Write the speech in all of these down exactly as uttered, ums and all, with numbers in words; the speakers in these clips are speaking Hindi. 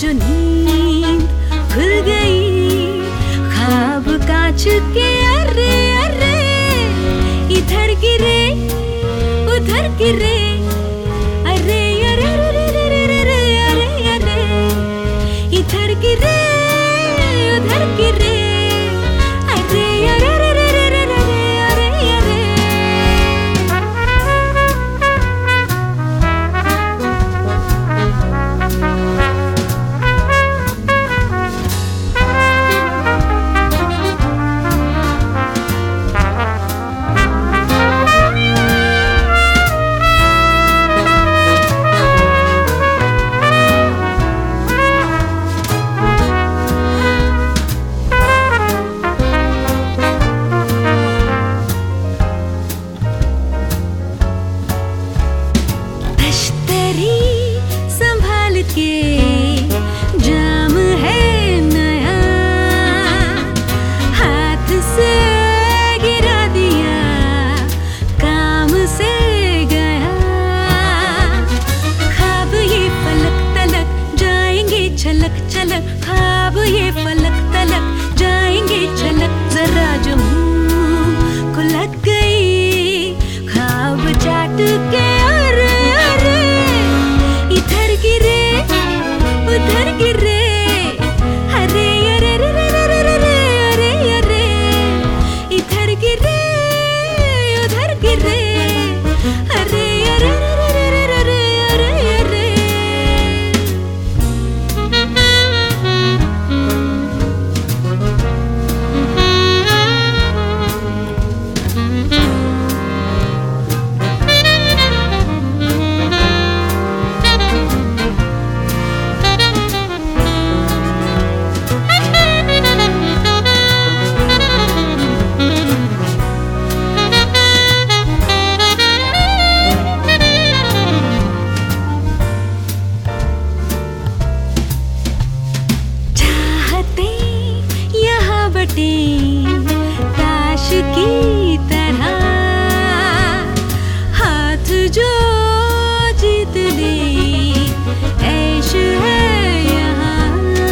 जो नींद खुल गई ख्वाब कांच के, अरे अरे इधर गिरे उधर गिरे, अरे अरे अरे अरे अरे अरे अरे इधर गिरे उधर गिरे, अरे अरे अरे अरे अरे अरे। संभाल के जाम है नया, हाथ से गिरा दिया काम से गया, ख्वाब ये फलक तलक जाएंगे छलक छलक, ख्वाब ये फलक तलक जाएंगे छलक, जरा जो मुंह को लग गई ख्वाब चाट के, उधर गिरे, अरे अरे अरे अरे अरे अरे इधर गिरे उधर गिरे, अरे अरे अरे अरे अरे अरे। ताश की तरह हाथ जो जीत ले ऐश है यहाँ,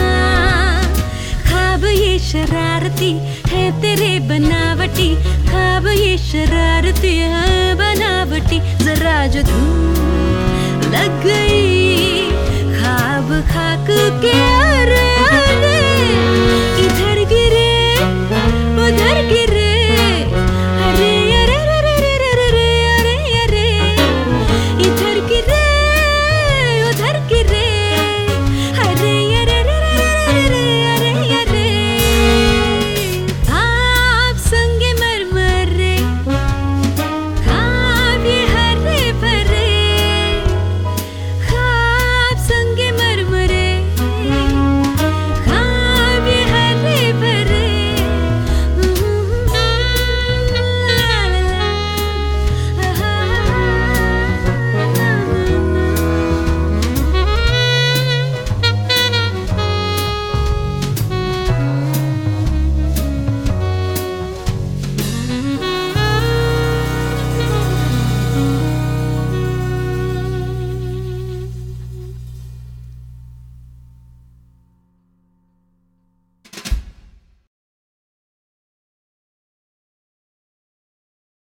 ख्वाब ये शरारती है तेरे बनावटी, ख्वाब ये शरारती है बनावटी, जरा जो धूप लग गई ख्वाब खाक के,